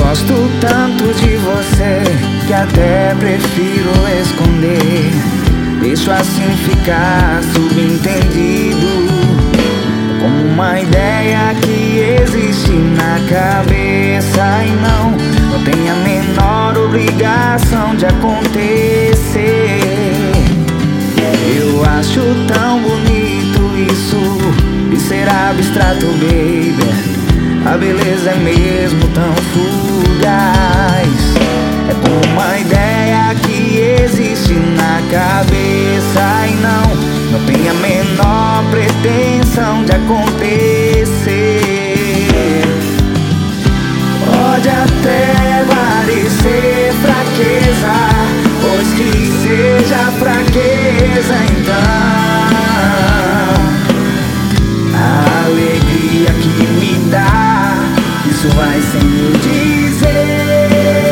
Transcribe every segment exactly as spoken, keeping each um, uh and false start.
gosto tanto de você que até prefiro esconder. Deixo assim ficar subentendido, como uma ideia que existe na cabeça e não, não tem a menor obrigação de acontecer. Eu acho tão bonito isso de ser abstrato, baby. A beleza é mesmo tão fugaz. É como uma ideia que existe na cabeça e não, não tem a menor pretensão de acontecer. Pode até parecer fraqueza, pois que seja fraqueza então. A alegria que me dá, isso vai sem eu dizer.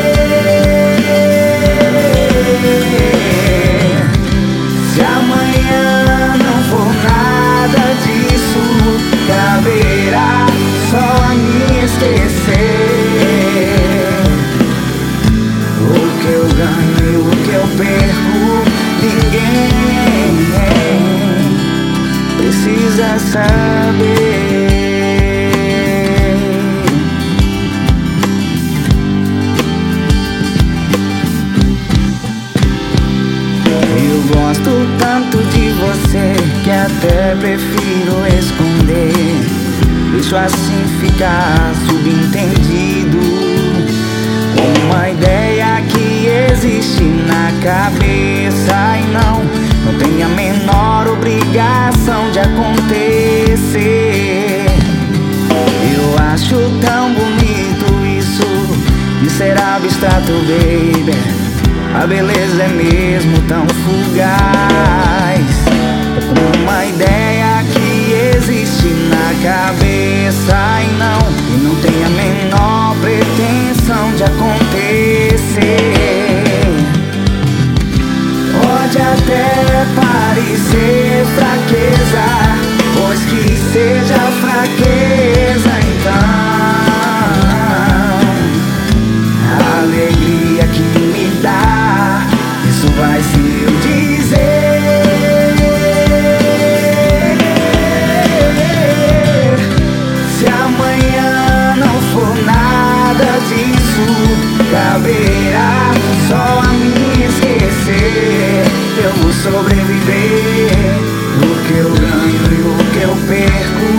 Se amanhã não for nada disso, caberá só a me esquecer. O que eu ganho e o que eu perco, ninguém precisa saber. Eu gosto tanto de você que até prefiro esconder. Deixo assim ficar subentendido, como uma ideia que existe na cabeça e não, não tem a menor obrigação de acontecer. Eu acho tão bonito isso de ser abstrato, baby. A beleza é mesmo tão fugaz. É como uma ideia que existe na cabeça e não, e não tem a menor pretensão de acontecer. Pode até parecer fraqueza, pois que seja fraqueza então. A alegria que me dá, isso vai se eu dizer. Se amanhã não for nada disso, caberá só a me esquecer. Eu vou sobreviver. O que eu ganho e o que eu perco,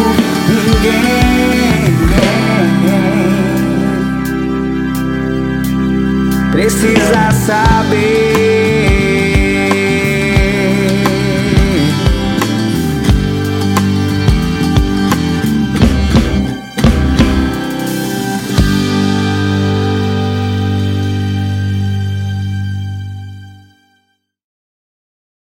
ninguém precisa saber.